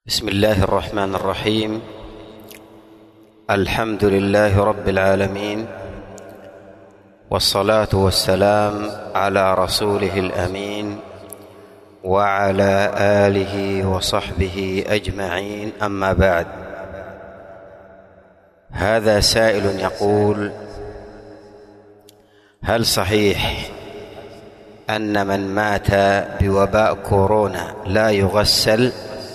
بسم الله الرحمن الرحيم. الحمد لله رب العالمين، والصلاة والسلام على رسوله الأمين وعلى آله وصحبه أجمعين، أما بعد. هذا سائل يقول: هل صحيح أن من مات بوباء كورونا لا يغسل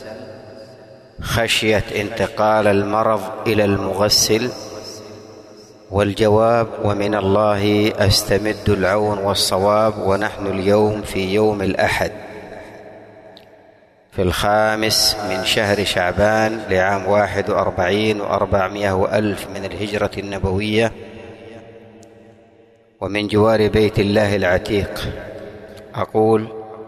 خشية انتقال المرض إلى المغسل؟ والجواب: ومن الله أستمد العون والصواب، ونحن اليوم في يوم الأحد في 5 من شهر شعبان لعام 41 و400 وألف من الهجرة النبوية، ومن جوار بيت الله العتيق. أقول: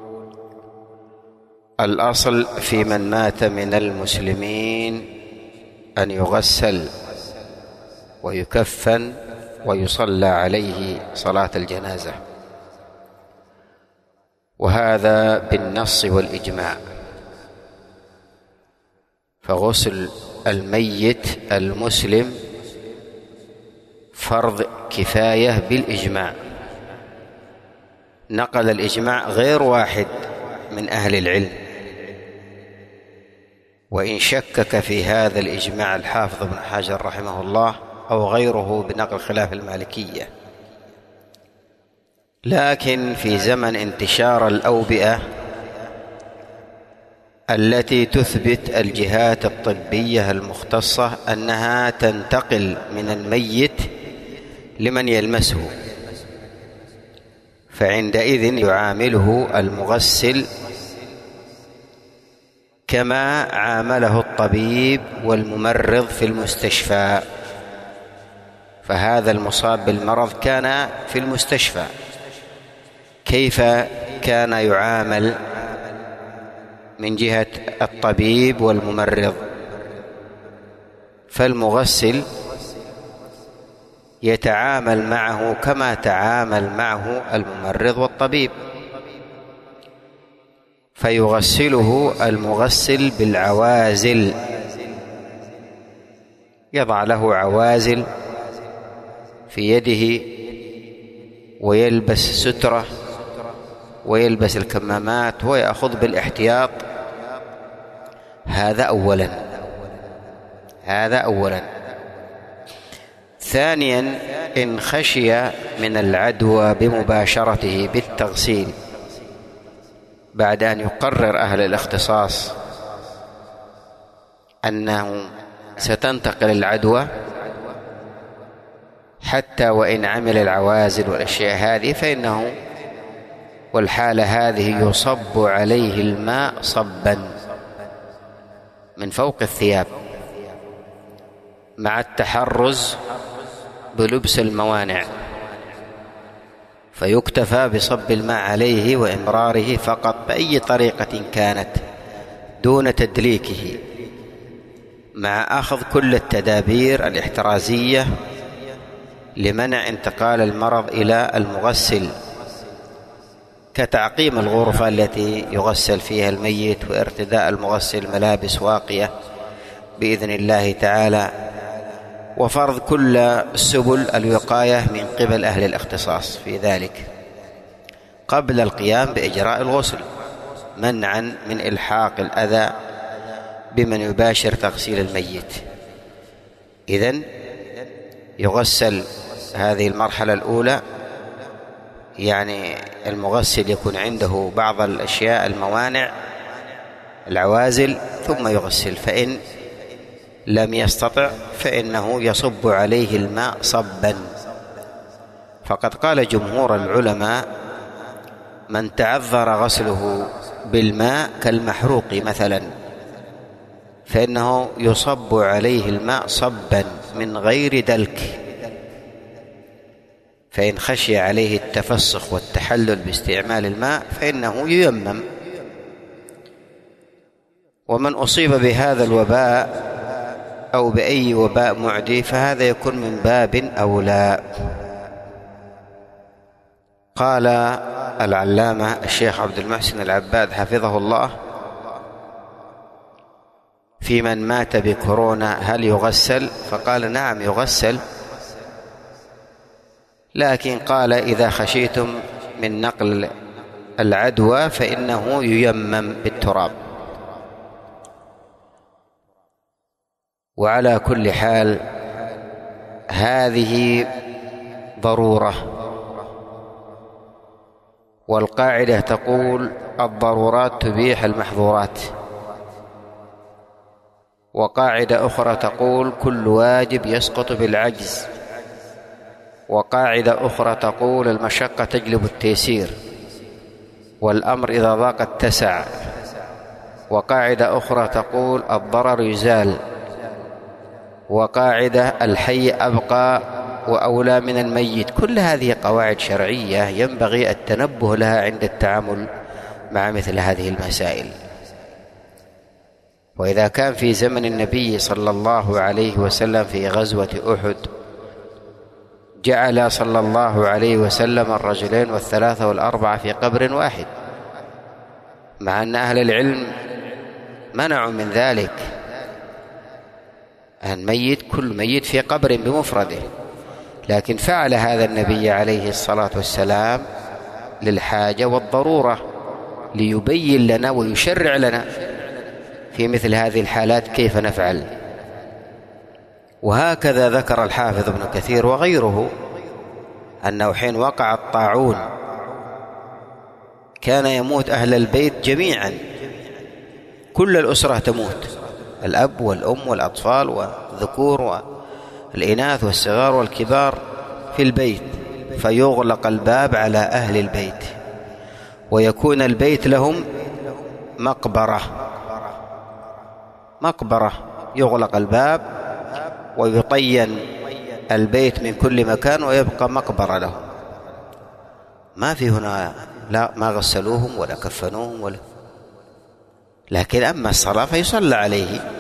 الأصل في من مات من المسلمين أن يغسل ويكفن ويصلى عليه صلاة الجنازة، وهذا بالنص والإجماع. فغسل الميت المسلم فرض كفاية بالإجماع. نقل الإجماع غير واحد من أهل العلم، وإن شكك في هذا الإجماع الحافظ ابن حجر رحمه الله أو غيره بنقل خلاف المالكية. لكن في زمن انتشار الأوبئة التي تثبت الجهات الطبية المختصة أنها تنتقل من الميت لمن يلمسه، فعندئذ يعامله المغسل كما عامله الطبيب والممرض في المستشفى. فهذا المصاب بالمرض كان في المستشفى، كيف كان يعامل من جهة الطبيب والممرض؟ فالمغسل يتعامل معه كما تعامل معه الممرض والطبيب، فيغسله المغسل بالعوازل، يضع له عوازل في يده ويلبس سترة ويلبس الكمامات ويأخذ بالاحتياط. هذا أولا. ثانيا: إن خشي من العدوى بمباشرته بالتغسيل بعد أن يقرر أهل الاختصاص أنه ستنتقل العدوى، حتى وإن عمل العوازل والأشياء هذه، فإنه والحالة هذه يصب عليه الماء صبا من فوق الثياب مع التحرز بلبس الموانع، فيكتفى بصب الماء عليه وإمراره فقط بأي طريقة كانت دون تدليكه، مع أخذ كل التدابير الاحترازية لمنع انتقال المرض إلى المغسل، كتعقيم الغرفة التي يغسل فيها الميت، وارتداء المغسل ملابس واقية بإذن الله تعالى، وفرض كل سبل الوقاية من قبل أهل الاختصاص في ذلك قبل القيام بإجراء الغسل، منعا من إلحاق الأذى بمن يباشر تغسيل الميت. إذن يغسل هذه المرحلة الأولى، يعني المغسل يكون عنده بعض الأشياء الموانع العوازل ثم يغسل، فإن لم يستطع فإنه يصب عليه الماء صبا. فقد قال جمهور العلماء: من تعذر غسله بالماء كالمحروق مثلا فإنه يصب عليه الماء صبا من غير دلك، فإن خشي عليه التفسخ والتحلل باستعمال الماء فإنه ييمم. ومن أصيب بهذا الوباء أو بأي وباء معدي فهذا يكون من باب أولى. قال العلامة الشيخ عبد المحسن العباد حفظه الله: في من مات بكورونا هل يغسل؟ فقال نعم يغسل، لكن قال إذا خشيتم من نقل العدوى فإنه ييمم بالتراب. وعلى كل حال هذه ضرورة، والقاعدة تقول الضرورات تبيح المحظورات، وقاعدة أخرى تقول كل واجب يسقط بالعجز، وقاعدة أخرى تقول المشقة تجلب التيسير، والأمر إذا ضاق اتسع، وقاعدة أخرى تقول الضرر يزال، وقاعدة الحي أبقى وأولى من الميت. كل هذه قواعد شرعية ينبغي التنبه لها عند التعامل مع مثل هذه المسائل. وإذا كان في زمن النبي صلى الله عليه وسلم في غزوة أحد جعل صلى الله عليه وسلم الرجلين والثلاثة والأربعة في قبر واحد، مع أن أهل العلم منعوا من ذلك، الميت كل ميت في قبر بمفرده، لكن فعل هذا النبي عليه الصلاة والسلام للحاجة والضرورة، ليبين لنا ويشرع لنا في مثل هذه الحالات كيف نفعل. وهكذا ذكر الحافظ ابن كثير وغيره أنه حين وقع الطاعون كان يموت أهل البيت جميعا، كل الأسرة تموت، الأب والأم والأطفال والذكور والإناث والصغار والكبار في البيت، فيغلق الباب على أهل البيت ويكون البيت لهم مقبرة، يغلق الباب ويطين البيت من كل مكان ويبقى مقبرة لهم، ما في هنا لا ما غسلوهم ولا كفنوهم لكن أما الصلاة فيصلى عليه